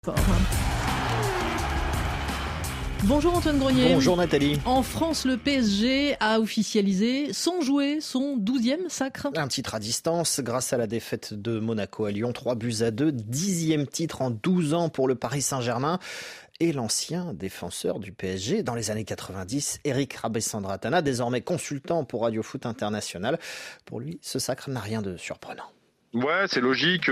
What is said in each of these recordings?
Fort. Bonjour Antoine Grenier. Bonjour Nathalie. En France, le PSG a officialisé sans jouer son 12e sacre. Un titre à distance grâce à la défaite de Monaco à Lyon, 3-2, 10e titre en 12 ans pour le Paris Saint-Germain. Et l'ancien défenseur du PSG dans les années 90, Eric Rabessandratana, désormais consultant pour Radio Foot International. Pour lui, ce sacre n'a rien de surprenant. Ouais, c'est logique.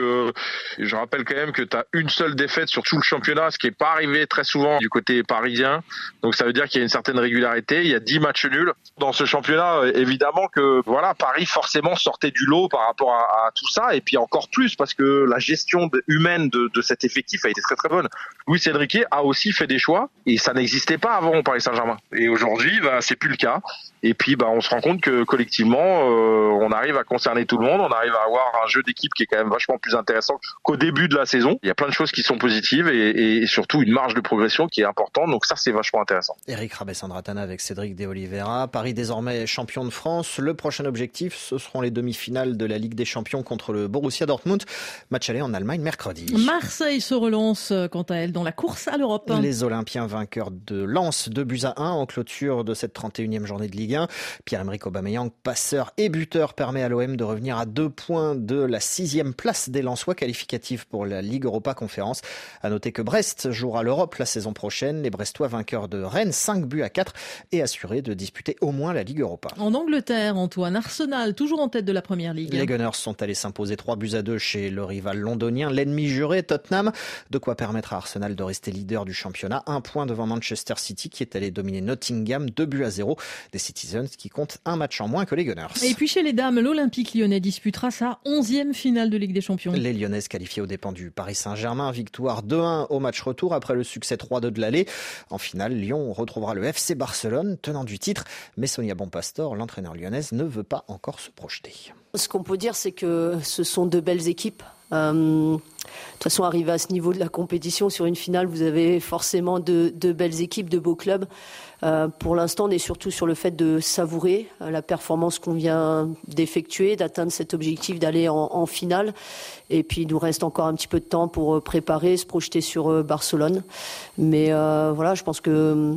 Je rappelle quand même que tu as une seule défaite sur tout le championnat, ce qui n'est pas arrivé très souvent du côté parisien. Donc ça veut dire qu'il y a une certaine régularité. Il y a 10 matchs nuls dans ce championnat. Évidemment que Paris forcément sortait du lot par rapport à tout ça. Et puis encore plus parce que la gestion humaine de cet effectif a été très très bonne. Luis Enrique a aussi fait des choix et ça n'existait pas avant au Paris Saint-Germain. Et aujourd'hui, c'est plus le cas. Et puis on se rend compte que collectivement, on arrive à concerner tout le monde. On arrive à avoir un jeu d'équipe qui est quand même vachement plus intéressant qu'au début de la saison. Il y a plein de choses qui sont positives et surtout une marge de progression qui est importante. Donc ça, c'est vachement intéressant. Eric Rabessandratana avec Cédric De Oliveira. Paris désormais champion de France. Le prochain objectif, ce seront les demi-finales de la Ligue des Champions contre le Borussia Dortmund. Match aller en Allemagne mercredi. Marseille se relance quant à elle dans la course à l'Europe. Les Olympiens vainqueurs de Lens, 2-1 en clôture de cette 31e journée de Ligue 1. Pierre-Emerick Aubameyang, passeur et buteur, permet à l'OM de revenir à 2 points de la 6e place des Lensois qualificatifs pour la Ligue Europa Conférence. À noter que Brest jouera l'Europe la saison prochaine. Les Brestois vainqueurs de Rennes, 5-4 et assurés de disputer au moins la Ligue Europa. En Angleterre, Antoine, Arsenal, toujours en tête de la Première Ligue. Les Gunners sont allés s'imposer 3-2 chez le rival londonien, l'ennemi juré Tottenham. De quoi permettre à Arsenal de rester leader du championnat. 1 point devant Manchester City qui est allé dominer Nottingham, 2-0. Des Citizens qui comptent un match en moins que les Gunners. Et puis chez les dames, l'Olympique lyonnais disputera sa 11e finale de Ligue des Champions. Les Lyonnaises qualifiées aux dépens du Paris Saint-Germain. Victoire 2-1 au match retour après le succès 3-2 de l'aller. En finale, Lyon retrouvera le FC Barcelone, tenant du titre. Mais Sonia Bonpastor, l'entraîneur lyonnaise, ne veut pas encore se projeter. Ce qu'on peut dire, c'est que ce sont de belles équipes. De toute façon, arrivé à ce niveau de la compétition, sur une finale, vous avez forcément de belles équipes, de beaux clubs. Pour l'instant, on est surtout sur le fait de savourer la performance qu'on vient d'effectuer, d'atteindre cet objectif d'aller en finale. Et puis, il nous reste encore un petit peu de temps pour préparer, se projeter sur Barcelone. Mais je pense que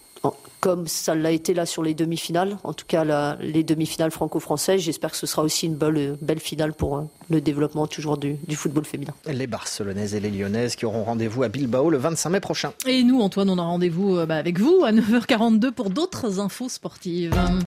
comme ça l'a été là sur les demi-finales, en tout cas les demi-finales franco-françaises, j'espère que ce sera aussi une belle finale pour le développement toujours du football féminin. Les Barcelonaises et les Lyonnaises qui auront rendez-vous à Bilbao le 25 mai prochain. Et nous, Antoine, on a rendez-vous avec vous à 9h42 pour d'autres infos sportives.